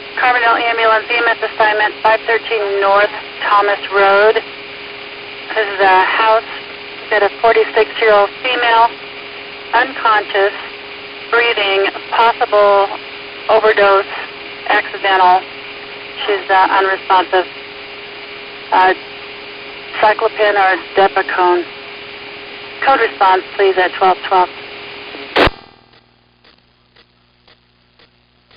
Carbondale Ambulance EMS assignment 513 North Thomas Road. This is a house. Got a 46-year-old female, unconscious, breathing, possible overdose, accidental. She's unresponsive. Cyclopin or Depacone. Code response, please, at 1212.